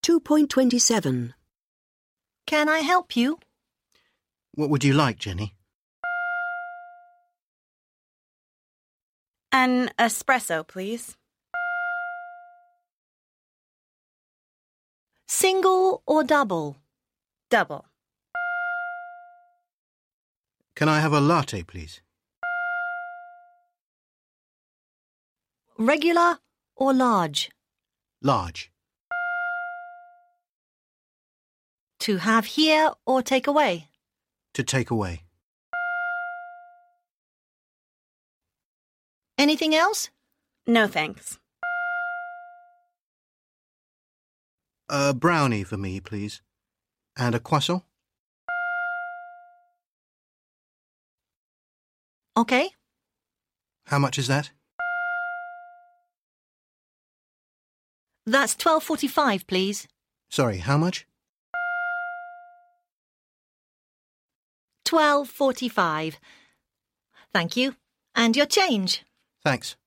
2.27. Can I help you? What would you like, Jenny? An espresso, please. Single or double? Double. Can I have a latte, please? Regular or large? Large. To have here or take away? To take away. Anything else? No thanks. A brownie for me, please. And a croissant? OK. How much is that? That's 12.45, please. Sorry, how much? 12.45. Thank you. And your change. Thanks.